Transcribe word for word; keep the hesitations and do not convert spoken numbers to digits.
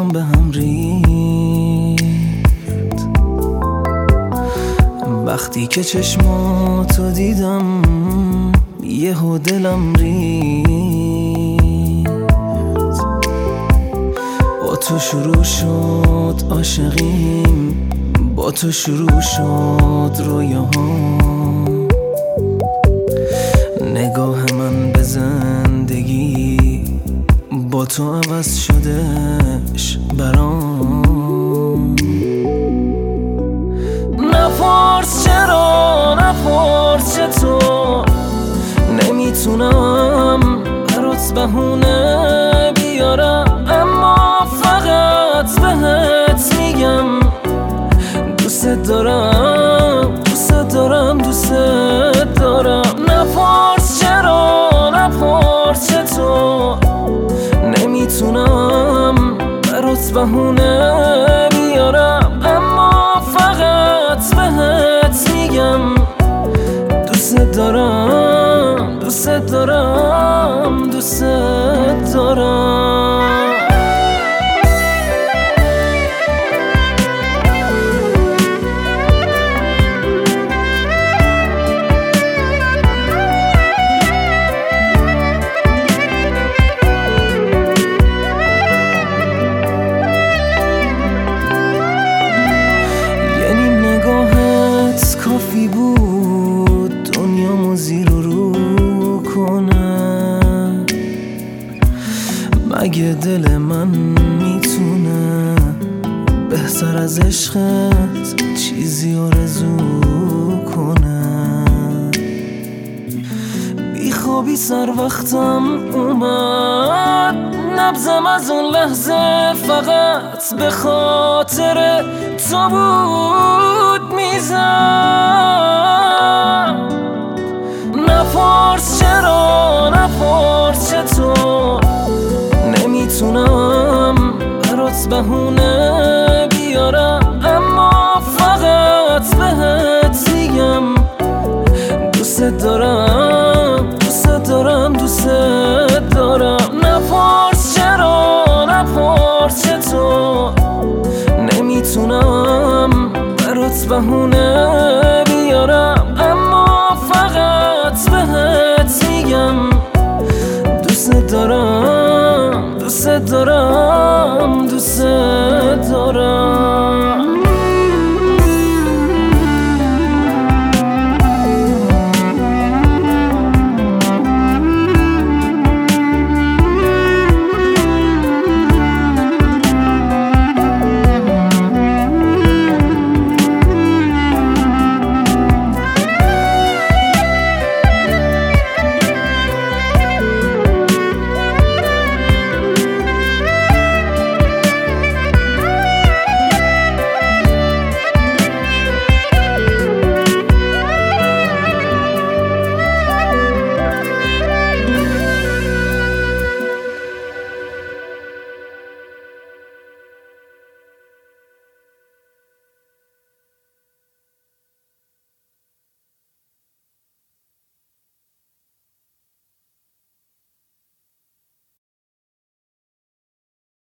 چشمام به هم ریخت وقتی که چشماتو دیدم، یهو دلم ریخت. با تو شروع شد عاشقیم، با تو شروع شد رویاهام. نگاه من به زندگی با تو عوض شدش برام. نپرس چرا، نپرس چطور، نمیتونم برات بهونه بیارم، اما فقط بهت میگم دوست دارم، دوست دارم، دوست دارم. نپرس چرا، نپرس چطور، نمیتونم برات بهونه بیارم، اما فقط بهت میگم دوست دارم، دوست دارم، دوست دارم. کافی بود دنیامو زیر و رو کنه، مگه دل من میتونه بهتر از عشقت چیزی آرزو کنه؟ بی خوابی سر وقتم اومد، نبضم از اون لحظه فقط به خاطر تو بود میزن. نپرس چرا، نپرس چطور، نمیتونم برات بهونه بیارم، اما فقط بهت میگم دوست دارم، دوست دارم، دوست دارم. نپرس چرا، نپرس چطور، نمیتونم برات بهونه